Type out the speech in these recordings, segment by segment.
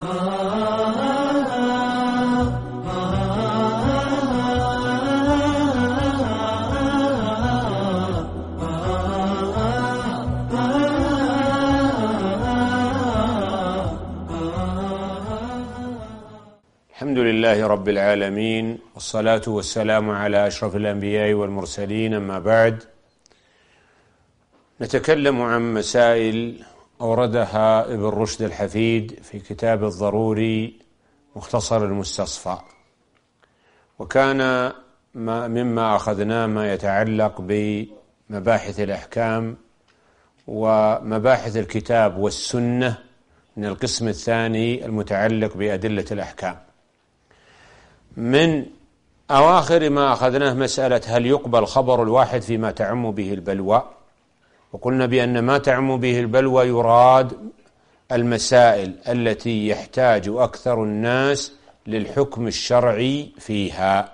الحمد لله رب العالمين، والصلاة والسلام على أشرف الأنبياء والمرسلين، أما بعد. نتكلم عن مسائل أوردها ابن رشد الحفيد في كتاب الضروري مختصر المستصفى، وكان مما أخذناه ما يتعلق بمباحث الأحكام ومباحث الكتاب والسنة من القسم الثاني المتعلق بأدلة الأحكام. من أواخر ما أخذناه مسألة هل يقبل خبر الواحد فيما تعم به البلوى، وقلنا بأن ما تعم به البلوى يراد المسائل التي يحتاج أكثر الناس للحكم الشرعي فيها،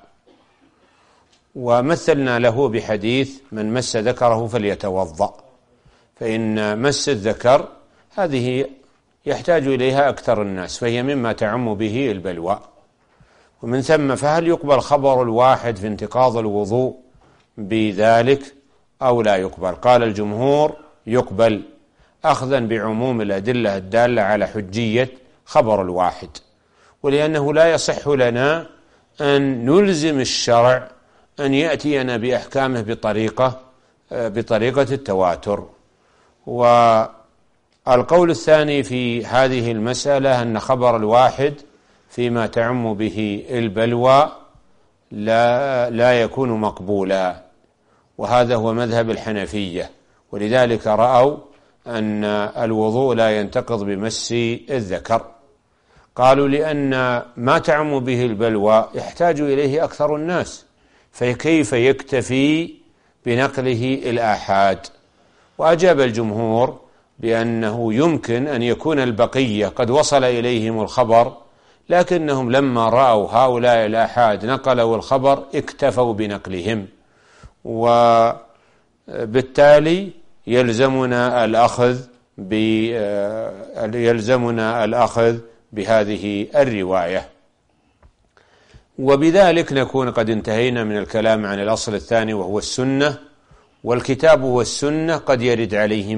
ومثلنا له بحديث من مس ذكره فليتوضأ، فإن مس الذكر هذه يحتاج إليها أكثر الناس، فهي مما تعم به البلوى. ومن ثم فهل يقبل خبر الواحد في انتقاض الوضوء بذلك أو لا يقبل؟ قال الجمهور يقبل، أخذا بعموم الأدلة الدالة على حجية خبر الواحد، ولأنه لا يصح لنا أن نلزم الشرع أن يأتينا بأحكامه بطريقة التواتر. والقول الثاني في هذه المسألة أن خبر الواحد فيما تعم به البلوى لا يكون مقبولا، وهذا هو مذهب الحنفية، ولذلك رأوا أن الوضوء لا ينتقض بمس الذكر. قالوا لأن ما تعم به البلوى يحتاج إليه أكثر الناس، فكيف يكتفي بنقله الآحاد؟ وأجاب الجمهور بأنه يمكن أن يكون البقية قد وصل إليهم الخبر، لكنهم لما رأوا هؤلاء الآحاد نقلوا الخبر اكتفوا بنقلهم، وبالتالي يلزمنا الأخذ بهذه الرواية. وبذلك نكون قد انتهينا من الكلام عن الأصل الثاني وهو السنة. والكتاب والسنة قد يرد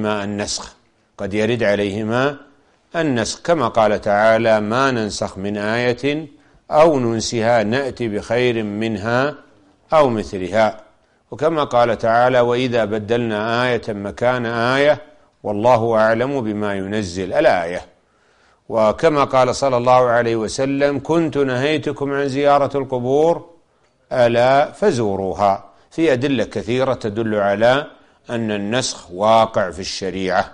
عليهما النسخ، كما قال تعالى ما ننسخ من آية أو ننسها نأتي بخير منها أو مثلها، وكما قال تعالى وإذا بدلنا آية مكان آية والله أعلم بما ينزل الآية. وكما قال صلى الله عليه وسلم كنت نهيتكم عن زيارة القبور ألا فزوروها، في أدلة كثيرة تدل على أن النسخ واقع في الشريعة.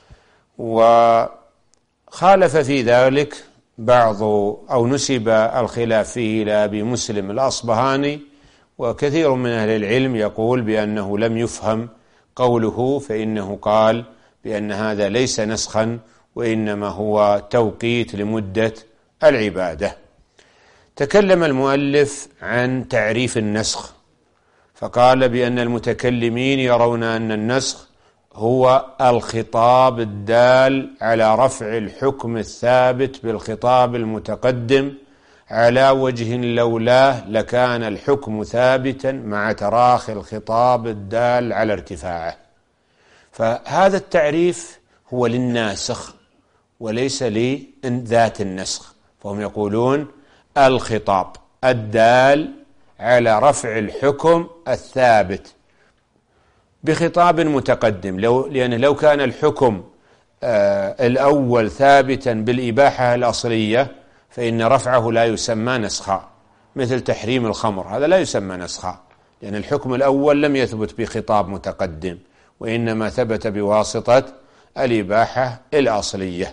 وخالف في ذلك بعض أو نسب الخلاف فيه إلى أبي مسلم الأصبهاني، وكثير من أهل العلم يقول بأنه لم يفهم قوله، فإنه قال بأن هذا ليس نسخا وإنما هو توقيت لمدة العبادة. تكلم المؤلف عن تعريف النسخ، فقال بأن المتكلمين يرون أن النسخ هو الخطاب الدال على رفع الحكم الثابت بالخطاب المتقدم على وجه لولاه لكان الحكم ثابتا مع تراخي الخطاب الدال على ارتفاعه. فهذا التعريف هو للناسخ وليس لذات النسخ، فهم يقولون الخطاب الدال على رفع الحكم الثابت بخطاب متقدم، لأن لو كان الحكم الأول ثابتا بالإباحة الأصلية فإن رفعه لا يسمى نسخا، مثل تحريم الخمر، هذا لا يسمى نسخا، لأن الحكم الأول لم يثبت بخطاب متقدم وإنما ثبت بواسطة الإباحة الأصلية.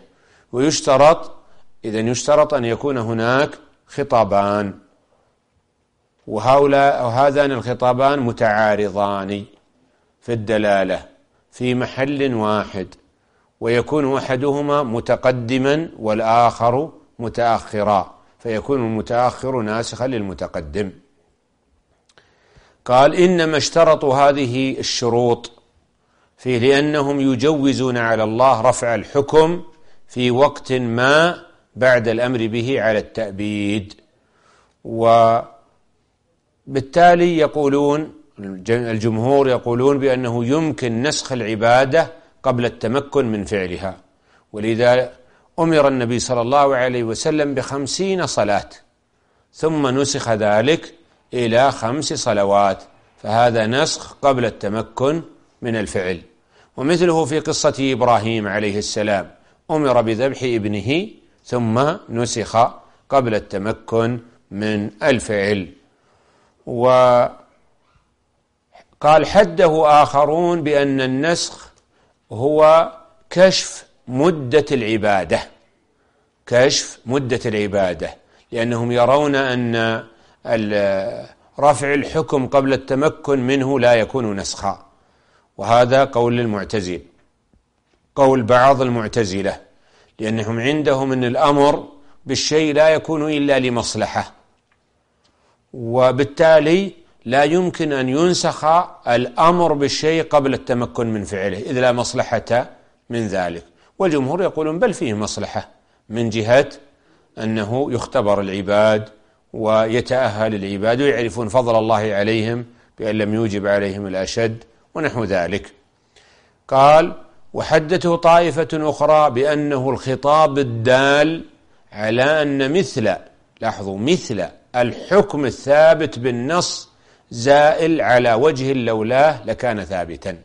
يشترط أن يكون هناك خطابان، وهذان الخطابان متعارضان في الدلالة في محل واحد، ويكون أحدهما متقدما والآخر متأخرا، فيكون المتأخر ناسخا للمتقدم. قال إنما اشترطوا هذه الشروط فيه لأنهم يجوزون على الله رفع الحكم في وقت ما بعد الأمر به على التأبيد. وبالتالي يقولون الجمهور يقولون بأنه يمكن نسخ العبادة قبل التمكن من فعلها، ولذا أمر النبي صلى الله عليه وسلم ب50 صلاة ثم نسخ ذلك إلى 5 صلوات، فهذا نسخ قبل التمكن من الفعل. ومثله في قصة إبراهيم عليه السلام، أمر بذبح ابنه ثم نسخ قبل التمكن من الفعل. وقال حده آخرون بأن النسخ هو كشف مدة العبادة، كشف مدة العبادة، لأنهم يرون أن رفع الحكم قبل التمكن منه لا يكون نسخا، وهذا قول المعتزلة، قول بعض المعتزلة، لأنهم عندهم أن الأمر بالشيء لا يكون إلا لمصلحة، وبالتالي لا يمكن أن ينسخ الأمر بالشيء قبل التمكن من فعله إذ لا مصلحة من ذلك. والجمهور يقولون بل فيه مصلحة من جهة أنه يختبر العباد ويتأهل العباد ويعرفون فضل الله عليهم بأن لم يوجب عليهم الأشد ونحو ذلك. قال وحدته طائفة أخرى بأنه الخطاب الدال على أن لاحظوا مثل الحكم الثابت بالنص زائل على وجه لولاه لكان ثابتا.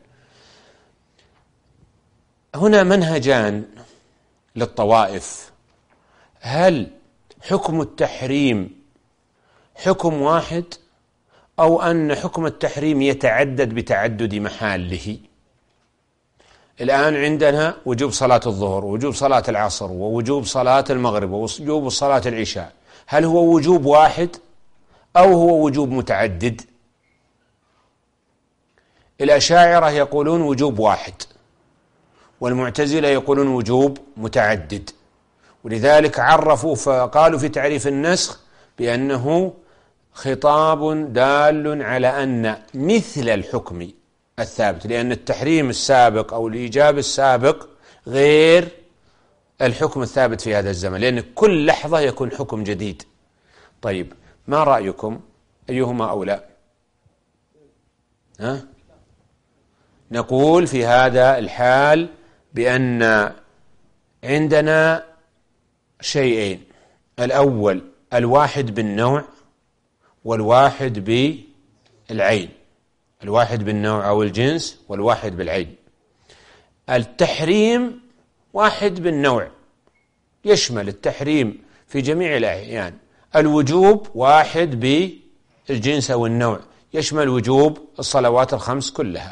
هنا منهجان للطوائف، هل حكم التحريم حكم واحد أو أن حكم التحريم يتعدد بتعدد محاله؟ الآن عندنا وجوب صلاة الظهر ووجوب صلاة العصر ووجوب صلاة المغرب ووجوب صلاة العشاء، هل هو وجوب واحد أو هو وجوب متعدد؟ الأشاعرة يقولون وجوب واحد، والمعتزلة يقولون وجوب متعدد، ولذلك عرفوا فقالوا في تعريف النسخ بأنه خطاب دال على أن مثل الحكم الثابت، لأن التحريم السابق أو الإيجاب السابق غير الحكم الثابت في هذا الزمن، لأن كل لحظة يكون حكم جديد. طيب ما رأيكم أيهما أولى؟ نقول في هذا الحال بأن عندنا شيئين، الأول الواحد بالنوع والواحد بالعين، الواحد بالنوع أو الجنس والواحد بالعين. التحريم واحد بالنوع يشمل التحريم في جميع الأحيان، الوجوب واحد بالجنس أو النوع يشمل وجوب الصلوات الخمس كلها،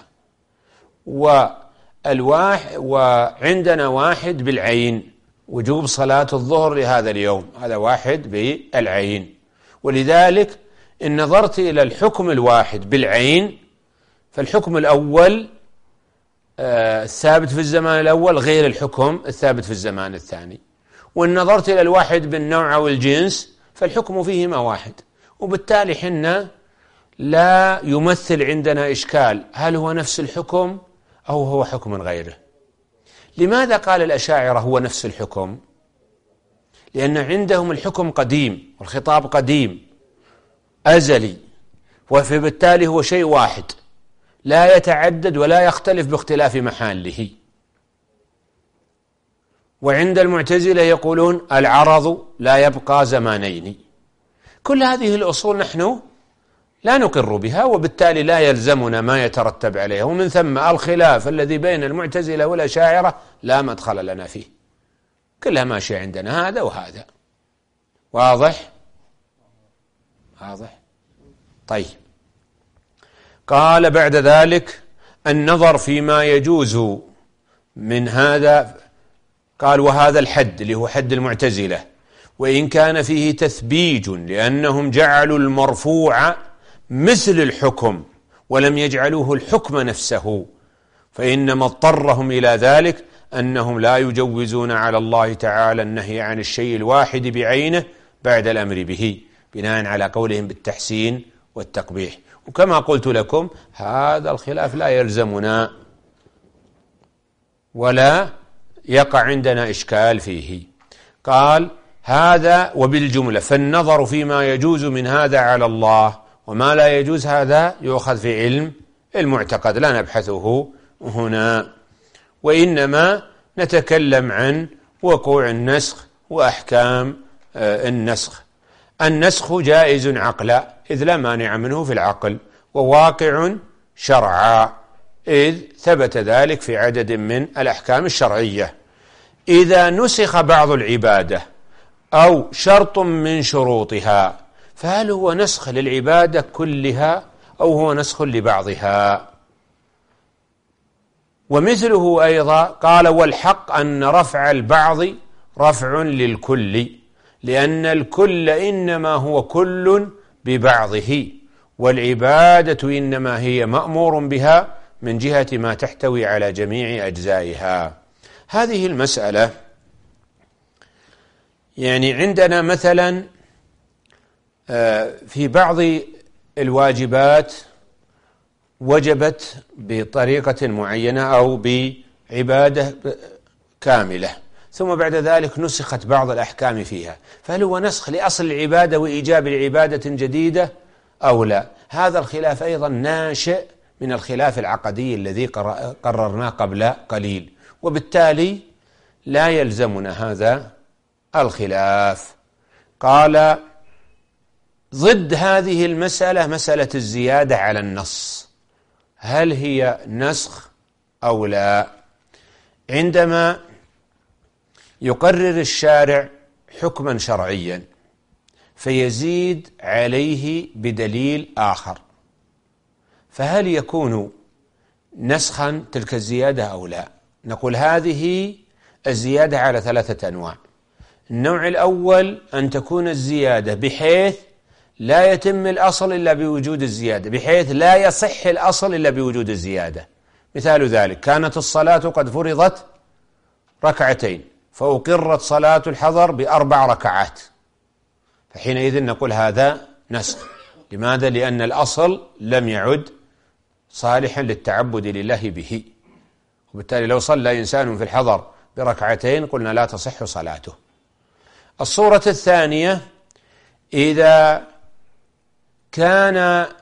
وعندنا واحد بالعين وجوب صلاة الظهر لهذا اليوم، هذا واحد بالعين. ولذلك إن نظرت إلى الحكم الواحد بالعين فالحكم الأول الثابت في الزمان الأول غير الحكم الثابت في الزمان الثاني، وإن نظرت إلى الواحد بالنوع أو الجنس فالحكم فيهما واحد، وبالتالي حنا لا يمثل عندنا إشكال هل هو نفس الحكم أو هو حكم غيره. لماذا قال الأشاعرة هو نفس الحكم؟ لأن عندهم الحكم قديم والخطاب قديم أزلي، وبالتالي هو شيء واحد لا يتعدد ولا يختلف باختلاف محاله. وعند المعتزلة يقولون العرض لا يبقى زمانين. كل هذه الأصول نحن لا نقر بها، وبالتالي لا يلزمنا ما يترتب عليها، ومن ثم الخلاف الذي بين المعتزلة والأشاعرة لا مدخل لنا فيه، كلها ماشية عندنا هذا وهذا. واضح؟ واضح؟ طيب. قال بعد ذلك النظر فيما يجوز من هذا، قال وهذا الحد اللي هو حد المعتزلة وإن كان فيه تثبيج لأنهم جعلوا المرفوع مثل الحكم ولم يجعلوه الحكم نفسه، فإنما اضطرهم إلى ذلك أنهم لا يجوزون على الله تعالى النهي عن الشيء الواحد بعينه بعد الأمر به بناء على قولهم بالتحسين والتقبيح. وكما قلت لكم هذا الخلاف لا يلزمنا ولا يقع عندنا إشكال فيه. قال هذا وبالجملة. فالنظر فيما يجوز من هذا على الله وما لا يجوز هذا يؤخذ في علم المعتقد، لا نبحثه هنا، وإنما نتكلم عن وقوع النسخ وأحكام النسخ. النسخ جائز عقلا إذ لا مانع منه في العقل، وواقع شرعا إذ ثبت ذلك في عدد من الأحكام الشرعية. إذا نسخ بعض العبادة أو شرط من شروطها فهل هو نسخ للعبادة كلها أو هو نسخ لبعضها؟ ومثله أيضا قال: والحق أن رفع البعض رفع للكل، لأن الكل إنما هو كل ببعضه، والعبادة إنما هي مأمور بها من جهة ما تحتوي على جميع أجزائها. هذه المسألة يعني عندنا مثلا في بعض الواجبات وجبت بطريقة معينة أو بعبادة كاملة، ثم بعد ذلك نسخت بعض الأحكام فيها، فهل هو نسخ لأصل العبادة وإيجاب العبادة جديدة أو لا؟ هذا الخلاف أيضا ناشئ من الخلاف العقدي الذي قررناه قبل قليل، وبالتالي لا يلزمنا هذا الخلاف. قال: ضد هذه المسألة مسألة الزيادة على النص، هل هي نسخ أو لا؟ عندما يقرر الشارع حكما شرعيا فيزيد عليه بدليل آخر، فهل يكون نسخا تلك الزيادة أو لا؟ نقول هذه الزيادة على 3 أنواع. النوع الأول أن تكون الزيادة بحيث لا يتم الأصل إلا بوجود الزيادة، بحيث لا يصح الأصل إلا بوجود الزيادة. مثال ذلك: كانت الصلاة قد فرضت 2 فأقرت صلاة الحضر ب4 ركعات، فحينئذ نقول هذا نسخ. لماذا؟ لأن الأصل لم يعد صالحا للتعبد لله به، وبالتالي لو صلى إنسان في الحضر ب2 قلنا لا تصح صلاته. الصورة الثانية: إذا كان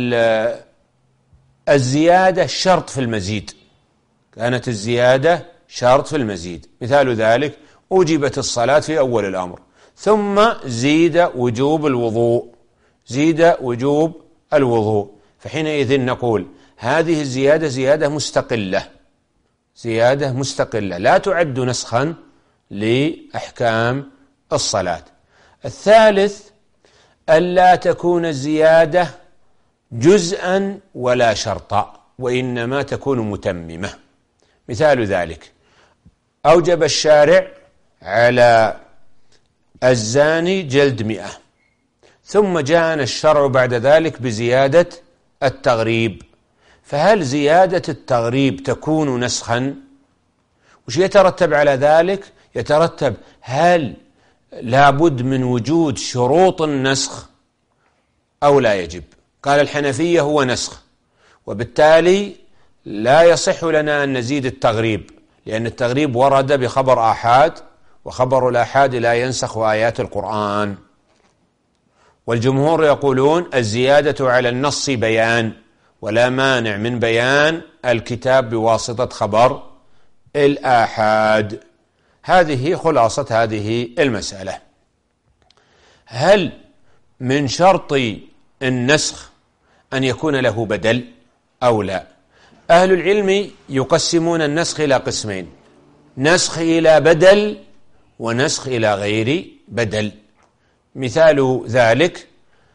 الزيادة شرط في المزيد، كانت الزيادة شرط في المزيد. مثال ذلك: أوجبت الصلاة في أول الأمر ثم زيد وجوب الوضوء، زيد وجوب الوضوء، فحينئذ نقول هذه الزيادة زيادة مستقلة، زيادة مستقلة لا تعد نسخا لأحكام الصلاة. الثالث: ألا تكون الزيادة جزءا ولا شرطا، وإنما تكون متممة. مثال ذلك: أوجب الشارع على الزاني جلد 100، ثم جاءنا الشرع بعد ذلك بزيادة التغريب، فهل زيادة التغريب تكون نسخا؟ وش يترتب على ذلك؟ يترتب هل لابد من وجود شروط النسخ أو لا يجب؟ قال الحنفية هو نسخ، وبالتالي لا يصح لنا أن نزيد التغريب، لأن التغريب ورد بخبر آحاد، وخبر الآحاد لا ينسخ آيات القرآن. والجمهور يقولون الزيادة على النص بيان، ولا مانع من بيان الكتاب بواسطة خبر الآحاد. هذه خلاصة هذه المسألة. هل من شرط النسخ أن يكون له بدل أو لا؟ أهل العلم يقسمون النسخ إلى قسمين: نسخ إلى بدل ونسخ إلى غير بدل. مثال ذلك: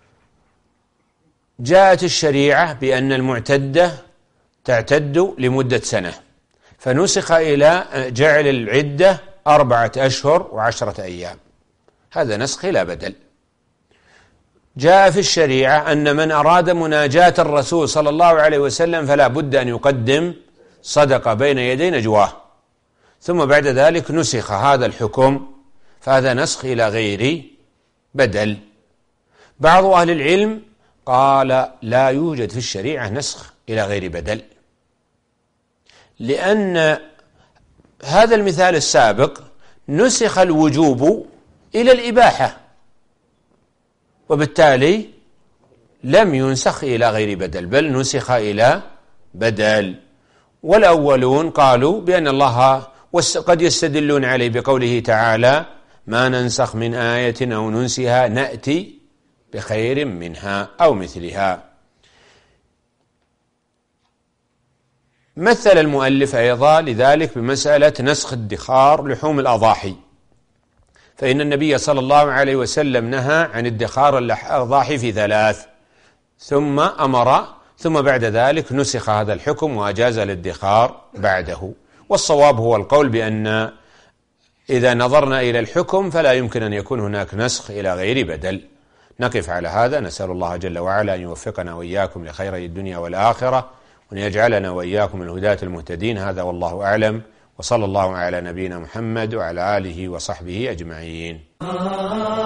جاءت الشريعة بأن المعتدة تعتد لمدة 1 سنة، فنسخ إلى جعل العدة 4 أشهر و10 أيام، هذا نسخ إلى بدل. جاء في الشريعة أن من أراد مناجاة الرسول صلى الله عليه وسلم فلا بد أن يقدم صدقة بين يدي نجواه، ثم بعد ذلك نسخ هذا الحكم، فهذا نسخ إلى غير بدل. بعض أهل العلم قال لا يوجد في الشريعة نسخ إلى غير بدل، لأن هذا المثال السابق نسخ الوجوب إلى الإباحة، وبالتالي لم ينسخ إلى غير بدل، بل نسخ إلى بدل. والأولون قالوا بأن الله قد يستدلون عليه بقوله تعالى: ما ننسخ من آية أو ننسها نأتي بخير منها أو مثلها. مثل المؤلف أيضا لذلك بمسألة نسخ ادخار لحوم الأضاحي، فإن النبي صلى الله عليه وسلم نهى عن ادخار الأضاحي في 3، ثم بعد ذلك نسخ هذا الحكم وأجاز الادخار بعده. والصواب هو القول بأن إذا نظرنا إلى الحكم فلا يمكن أن يكون هناك نسخ إلى غير بدل. نقف على هذا، نسأل الله جل وعلا أن يوفقنا وإياكم لخير الدنيا والآخرة، وأن يجعلنا وإياكم الهداة المهتدين. هذا والله أعلم، وصلى الله على نبينا محمد وعلى آله وصحبه أجمعين.